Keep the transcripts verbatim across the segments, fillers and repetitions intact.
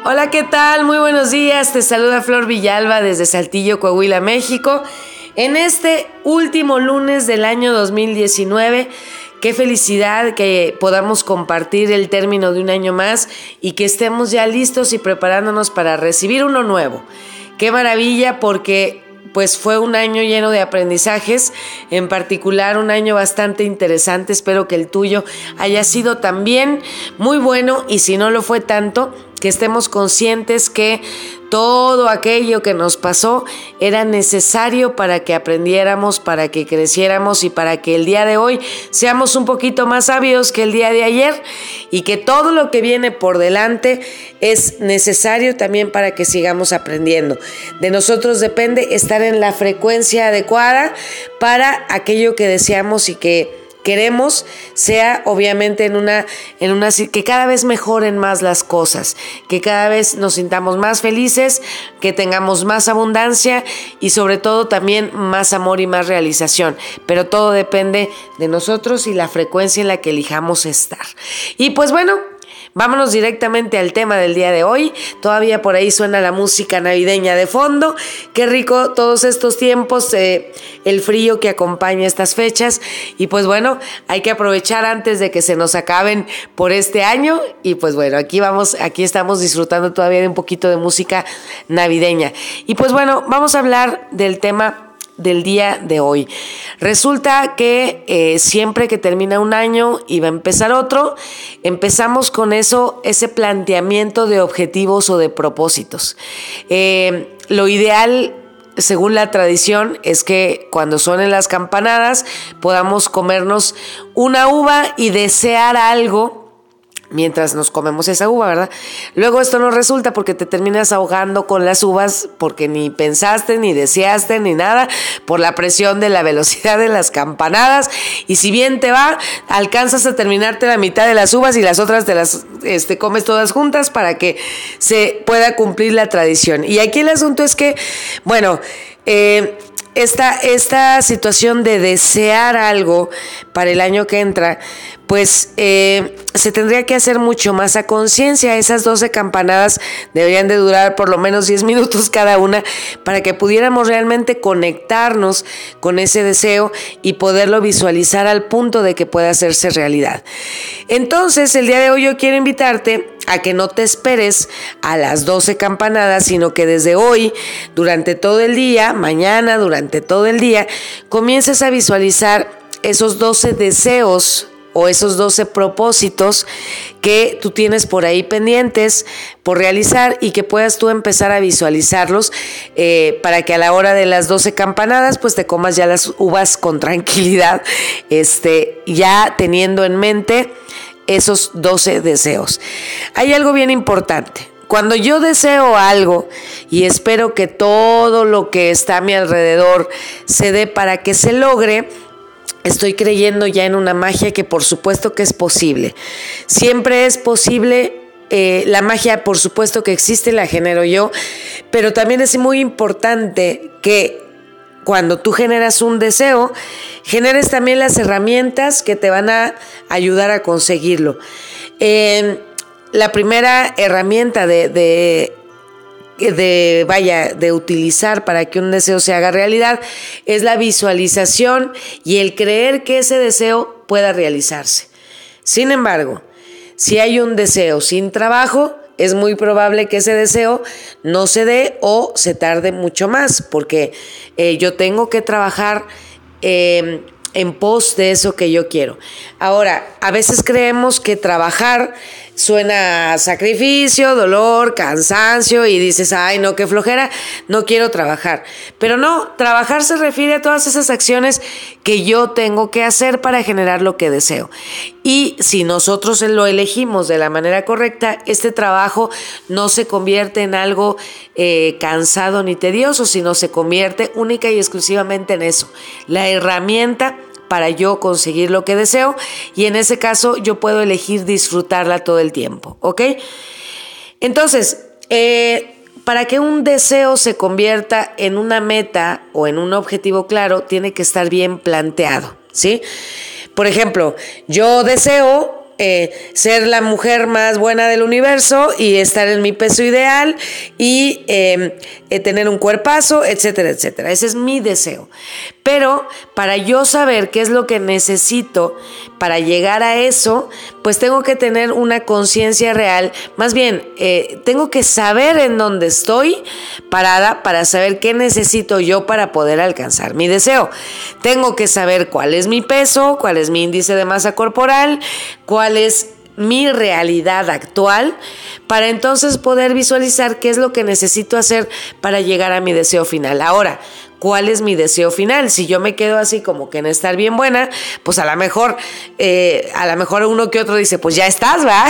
Hola, ¿qué tal? Muy buenos días. Te saluda Flor Villalba desde Saltillo, Coahuila, México. En este último lunes del año dos mil diecinueve, qué felicidad que podamos compartir el término de un año más y que estemos ya listos y preparándonos para recibir uno nuevo. Qué maravilla, porque pues fue un año lleno de aprendizajes, en particular un año bastante interesante. Espero que el tuyo haya sido también muy bueno, y si no lo fue tanto, que estemos conscientes que todo aquello que nos pasó era necesario para que aprendiéramos, para que creciéramos y para que el día de hoy seamos un poquito más sabios que el día de ayer, y que todo lo que viene por delante es necesario también para que sigamos aprendiendo. De nosotros depende estar en la frecuencia adecuada para aquello que deseamos y que queremos, sea obviamente en una, en una, que cada vez mejoren más las cosas, que cada vez nos sintamos más felices, que tengamos más abundancia y sobre todo también más amor y más realización. Pero todo depende de nosotros y la frecuencia en la que elijamos estar. Y pues bueno, vámonos directamente al tema del día de hoy. Todavía por ahí suena la música navideña de fondo. Qué rico todos estos tiempos, eh, el frío que acompaña estas fechas. Y pues bueno, hay que aprovechar antes de que se nos acaben por este año. Y pues bueno, aquí vamos, aquí estamos disfrutando todavía de un poquito de música navideña. Y pues bueno, vamos a hablar del tema del día de hoy. Resulta que eh, siempre que termina un año y va a empezar otro, empezamos con eso, ese planteamiento de objetivos o de propósitos. Eh, lo ideal, según la tradición, es que cuando suenen las campanadas podamos comernos una uva y desear algo mientras nos comemos esa uva, ¿verdad? Luego esto no resulta, porque te terminas ahogando con las uvas, porque ni pensaste, ni deseaste, ni nada, por la presión de la velocidad de las campanadas. Y si bien te va, alcanzas a terminarte la mitad de las uvas y las otras te las este, comes todas juntas para que se pueda cumplir la tradición. Y aquí el asunto es que, bueno, eh, esta, esta situación de desear algo para el año que entra, pues eh, se tendría que hacer mucho más a conciencia. Esas doce campanadas deberían de durar por lo menos diez minutos cada una, para que pudiéramos realmente conectarnos con ese deseo y poderlo visualizar al punto de que pueda hacerse realidad. Entonces, el día de hoy yo quiero invitarte a que no te esperes a las doce campanadas, sino que desde hoy, durante todo el día, mañana, durante todo el día, comiences a visualizar esos doce deseos o esos doce propósitos que tú tienes por ahí pendientes por realizar, y que puedas tú empezar a visualizarlos eh, para que a la hora de las doce campanadas pues te comas ya las uvas con tranquilidad, este, ya teniendo en mente esos doce deseos. Hay algo bien importante. Cuando yo deseo algo y espero que todo lo que está a mi alrededor se dé para que se logre, estoy creyendo ya en una magia que por supuesto que es posible. Siempre es posible. Eh, la magia, por supuesto que existe, la genero yo, pero también es muy importante que cuando tú generas un deseo, generes también las herramientas que te van a ayudar a conseguirlo. Eh, la primera herramienta de, de de vaya de utilizar para que un deseo se haga realidad es la visualización y el creer que ese deseo pueda realizarse. Sin embargo, si hay un deseo sin trabajo, es muy probable que ese deseo no se dé o se tarde mucho más, porque eh, yo tengo que trabajar eh, en pos de eso que yo quiero. Ahora, a veces creemos que trabajar suena a sacrificio, dolor, cansancio, y dices, ay no, qué flojera, no quiero trabajar. Pero no, trabajar se refiere a todas esas acciones que yo tengo que hacer para generar lo que deseo. Y si nosotros lo elegimos de la manera correcta, este trabajo no se convierte en algo eh, cansado ni tedioso, sino se convierte única y exclusivamente en eso, la herramienta para yo conseguir lo que deseo, y en ese caso yo puedo elegir disfrutarla todo el tiempo, ¿ok? Entonces, eh, para que un deseo se convierta en una meta o en un objetivo claro, tiene que estar bien planteado, ¿sí? Por ejemplo, yo deseo eh, ser la mujer más buena del universo y estar en mi peso ideal y eh, eh, tener un cuerpazo, etcétera, etcétera. Ese es mi deseo. Pero para yo saber qué es lo que necesito para llegar a eso, pues tengo que tener una conciencia real. Más bien, eh, tengo que saber en dónde estoy parada para saber qué necesito yo para poder alcanzar mi deseo. Tengo que saber cuál es mi peso, cuál es mi índice de masa corporal, cuál es mi realidad actual, para entonces poder visualizar qué es lo que necesito hacer para llegar a mi deseo final. Ahora, ¿cuál es mi deseo final? Si yo me quedo así como que en estar bien buena, pues a lo mejor, eh, a lo mejor uno que otro dice, pues ya estás, ¿verdad?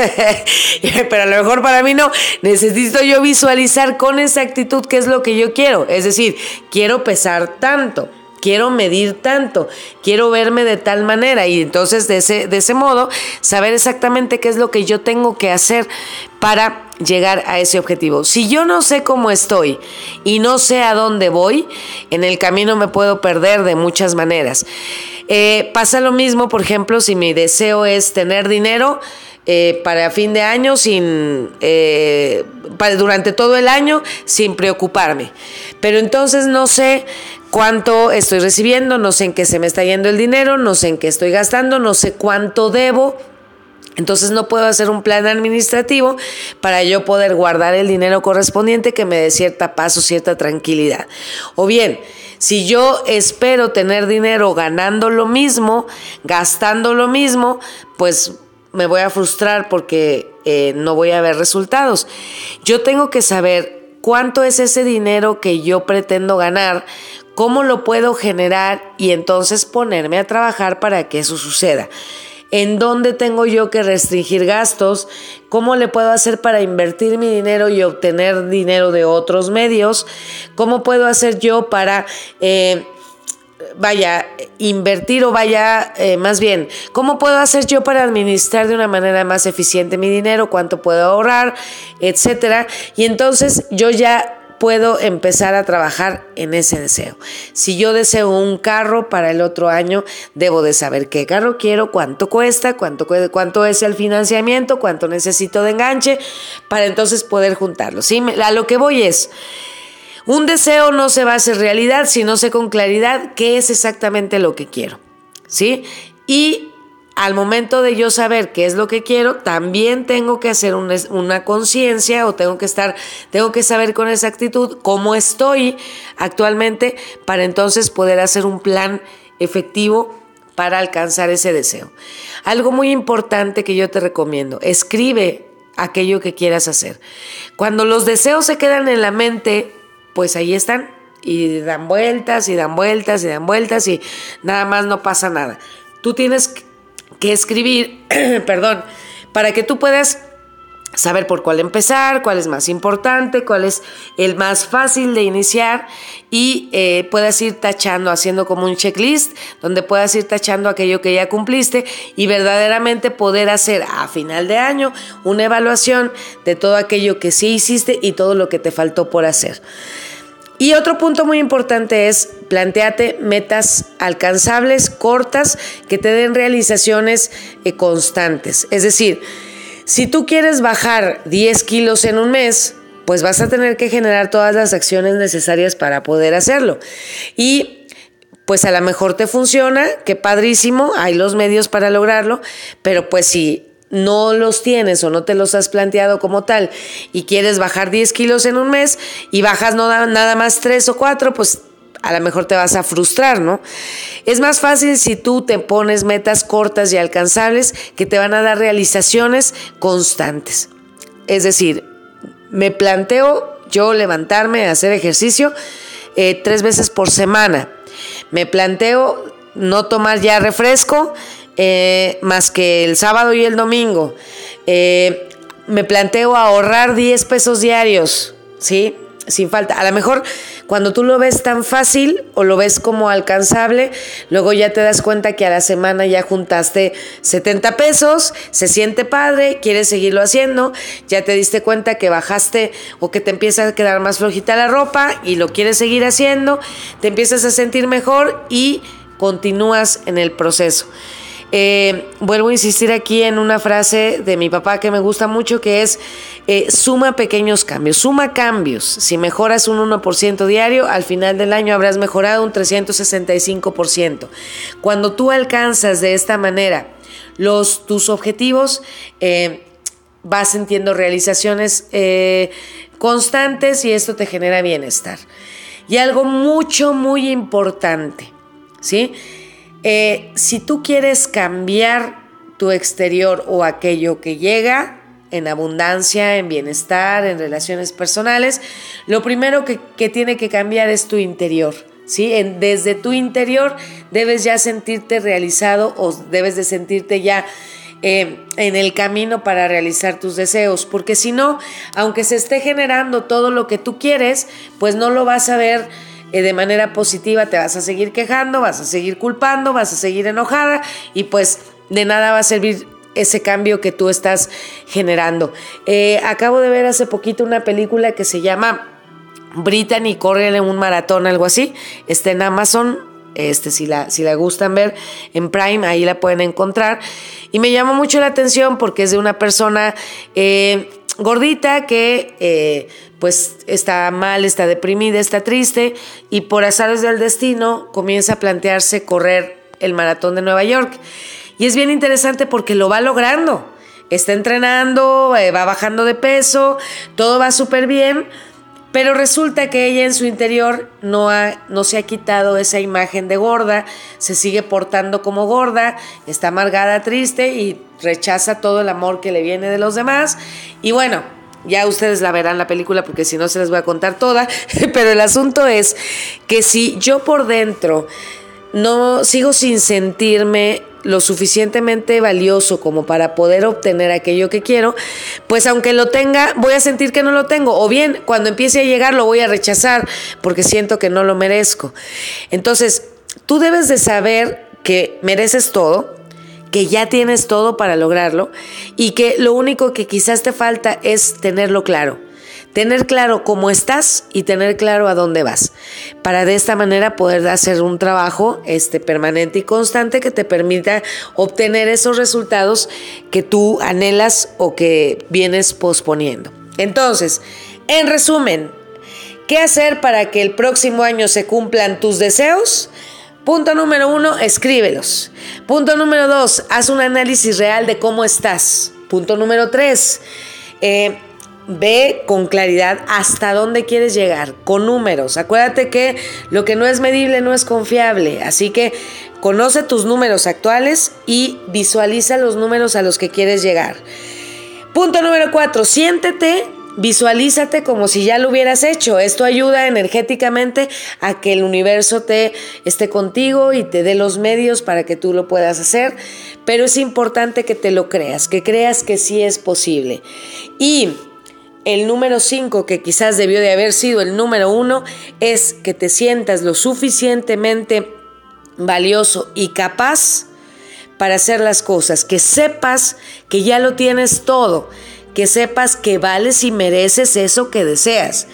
Pero a lo mejor para mí no. Necesito yo visualizar con exactitud qué es lo que yo quiero. Es decir, quiero pesar tanto, quiero medir tanto, quiero verme de tal manera, y entonces de ese, de ese modo saber exactamente qué es lo que yo tengo que hacer para llegar a ese objetivo. Si yo no sé cómo estoy y no sé a dónde voy, en el camino me puedo perder de muchas maneras. Eh, pasa lo mismo, por ejemplo, si mi deseo es tener dinero eh, para fin de año, sin eh, para, durante todo el año, sin preocuparme. Pero entonces no sé cuánto estoy recibiendo, no sé en qué se me está yendo el dinero, no sé en qué estoy gastando, no sé cuánto debo. Entonces no puedo hacer un plan administrativo para yo poder guardar el dinero correspondiente que me dé cierta paz o cierta tranquilidad. O bien, si yo espero tener dinero ganando lo mismo, gastando lo mismo, pues me voy a frustrar porque eh, no voy a ver resultados. Yo tengo que saber cuánto es ese dinero que yo pretendo ganar, cómo lo puedo generar y entonces ponerme a trabajar para que eso suceda. ¿En dónde tengo yo que restringir gastos? ¿Cómo le puedo hacer para invertir mi dinero y obtener dinero de otros medios? ¿Cómo puedo hacer yo para, eh, vaya, invertir o vaya, eh, más bien, cómo puedo hacer yo para administrar de una manera más eficiente mi dinero? ¿Cuánto puedo ahorrar? Etcétera. Y entonces yo ya puedo empezar a trabajar en ese deseo. Si yo deseo un carro para el otro año, debo de saber qué carro quiero, cuánto cuesta, cuánto, cuánto es el financiamiento, cuánto necesito de enganche, para entonces poder juntarlo. ¿Sí? A lo que voy es, un deseo no se va a hacer realidad si no sé con claridad qué es exactamente lo que quiero. ¿Sí? Y al momento de yo saber qué es lo que quiero, también tengo que hacer una, una conciencia o tengo que estar, tengo que saber con exactitud cómo estoy actualmente para entonces poder hacer un plan efectivo para alcanzar ese deseo. Algo muy importante que yo te recomiendo, escribe aquello que quieras hacer. Cuando los deseos se quedan en la mente, pues ahí están y dan vueltas y dan vueltas y dan vueltas y nada más no pasa nada. Tú tienes que que escribir, perdón, para que tú puedas saber por cuál empezar, cuál es más importante, cuál es el más fácil de iniciar y eh, puedas ir tachando, haciendo como un checklist donde puedas ir tachando aquello que ya cumpliste y verdaderamente poder hacer a final de año una evaluación de todo aquello que sí hiciste y todo lo que te faltó por hacer. Y otro punto muy importante es plantéate metas alcanzables, cortas, que te den realizaciones eh, constantes. Es decir, si tú quieres bajar diez kilos en un mes, pues vas a tener que generar todas las acciones necesarias para poder hacerlo. Y pues a lo mejor te funciona, qué padrísimo, hay los medios para lograrlo, pero pues si no los tienes o no te los has planteado como tal y quieres bajar diez kilos en un mes y bajas no, nada más tres o cuatro, pues a lo mejor te vas a frustrar, ¿no? Es más fácil si tú te pones metas cortas y alcanzables que te van a dar realizaciones constantes. Es decir, me planteo yo levantarme a hacer ejercicio eh, tres veces por semana. Me planteo no tomar ya refresco Eh, más que el sábado y el domingo. Eh, me planteo ahorrar diez pesos diarios, ¿sí? Sin falta. A lo mejor cuando tú lo ves tan fácil o lo ves como alcanzable, luego ya te das cuenta que a la semana ya juntaste setenta pesos, se siente padre, quieres seguirlo haciendo, ya te diste cuenta que bajaste o que te empieza a quedar más flojita la ropa y lo quieres seguir haciendo, te empiezas a sentir mejor y continúas en el proceso. Eh, vuelvo a insistir aquí en una frase de mi papá que me gusta mucho, que es eh, suma pequeños cambios, suma cambios. Si mejoras un uno por ciento diario, al final del año habrás mejorado un trescientos sesenta y cinco por ciento. Cuando tú alcanzas de esta manera los, tus objetivos, eh, vas sintiendo realizaciones eh, constantes y esto te genera bienestar. Y algo mucho, muy importante, ¿sí? Eh, si tú quieres cambiar tu exterior o aquello que llega en abundancia, en bienestar, en relaciones personales, lo primero que, que tiene que cambiar es tu interior, ¿sí? En, desde tu interior debes ya sentirte realizado o debes de sentirte ya eh, en el camino para realizar tus deseos, porque si no, aunque se esté generando todo lo que tú quieres, pues no lo vas a ver de manera positiva, te vas a seguir quejando, vas a seguir culpando, vas a seguir enojada y pues de nada va a servir ese cambio que tú estás generando. Eh, acabo de ver hace poquito una película que se llama Brittany corre en un maratón, algo así, está en Amazon, este, si, la, si la gustan ver en Prime, ahí la pueden encontrar y me llamó mucho la atención porque es de una persona eh, gordita que eh, pues está mal, está deprimida, está triste y por azares del destino comienza a plantearse correr el maratón de Nueva York. Y es bien interesante porque lo va logrando, está entrenando, eh, va bajando de peso, todo va súper bien, pero resulta que ella en su interior no, ha, no se ha quitado esa imagen de gorda, se sigue portando como gorda, está amargada, triste y rechaza todo el amor que le viene de los demás. Y bueno, ya ustedes la verán la película porque si no se les voy a contar toda, pero el asunto es que si yo por dentro no sigo sin sentirme lo suficientemente valioso como para poder obtener aquello que quiero, pues aunque lo tenga, voy a sentir que no lo tengo, o bien cuando empiece a llegar lo voy a rechazar porque siento que no lo merezco. Entonces, tú debes de saber que mereces todo, que ya tienes todo para lograrlo y que lo único que quizás te falta es tenerlo claro. Tener claro cómo estás y tener claro a dónde vas, para de esta manera poder hacer un trabajo este, permanente y constante que te permita obtener esos resultados que tú anhelas o que vienes posponiendo. Entonces, en resumen, ¿qué hacer para que el próximo año se cumplan tus deseos? Punto número uno, escríbelos. Punto número dos, haz un análisis real de cómo estás. Punto número tres, eh, ve con claridad hasta dónde quieres llegar, con números. Acuérdate que lo que no es medible no es confiable, así que conoce tus números actuales y visualiza los números a los que quieres llegar. Punto número cuatro, siéntete, visualízate como si ya lo hubieras hecho. Esto ayuda energéticamente a que el universo te esté contigo y te dé los medios para que tú lo puedas hacer, pero es importante que te lo creas, que creas que sí es posible. Y el número cinco, que quizás debió de haber sido el número uno, es que te sientas lo suficientemente valioso y capaz para hacer las cosas, que sepas que ya lo tienes todo, que sepas que vales y mereces eso que deseas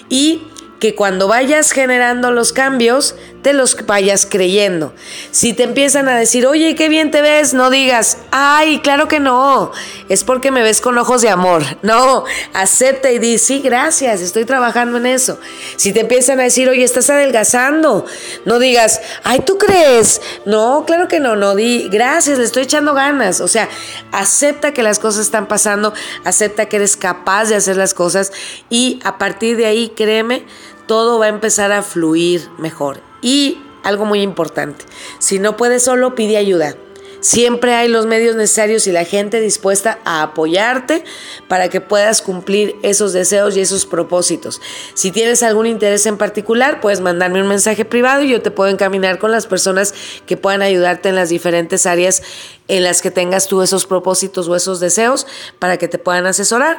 y que cuando vayas generando los cambios, te los vayas creyendo. Si te empiezan a decir, oye, qué bien te ves, no digas, ay, claro que no, es porque me ves con ojos de amor. No, acepta y di, sí, gracias, estoy trabajando en eso. Si te empiezan a decir, oye, estás adelgazando, no digas, ay, ¿tú crees? No, claro que no, no, di, gracias, le estoy echando ganas. O sea, acepta que las cosas están pasando, acepta que eres capaz de hacer las cosas y a partir de ahí, créeme, todo va a empezar a fluir mejor. Y algo muy importante, si no puedes solo, pide ayuda. Siempre hay los medios necesarios y la gente dispuesta a apoyarte para que puedas cumplir esos deseos y esos propósitos. Si tienes algún interés en particular, puedes mandarme un mensaje privado y yo te puedo encaminar con las personas que puedan ayudarte en las diferentes áreas en las que tengas tú esos propósitos o esos deseos para que te puedan asesorar.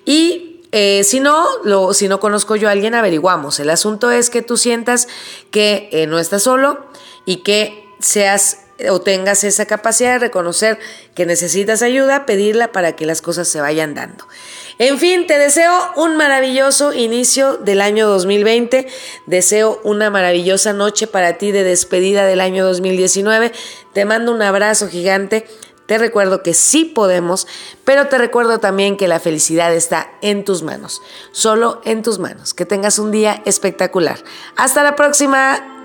Y Eh, si no, lo, si no conozco yo a alguien, averiguamos. El asunto es que tú sientas que eh, no estás solo y que seas o tengas esa capacidad de reconocer que necesitas ayuda, pedirla para que las cosas se vayan dando. En fin, te deseo un maravilloso inicio del año dos mil veinte. Deseo una maravillosa noche para ti de despedida del año dos mil diecinueve. Te mando un abrazo gigante. Te recuerdo que sí podemos, pero te recuerdo también que la felicidad está en tus manos, solo en tus manos. Que tengas un día espectacular. Hasta la próxima.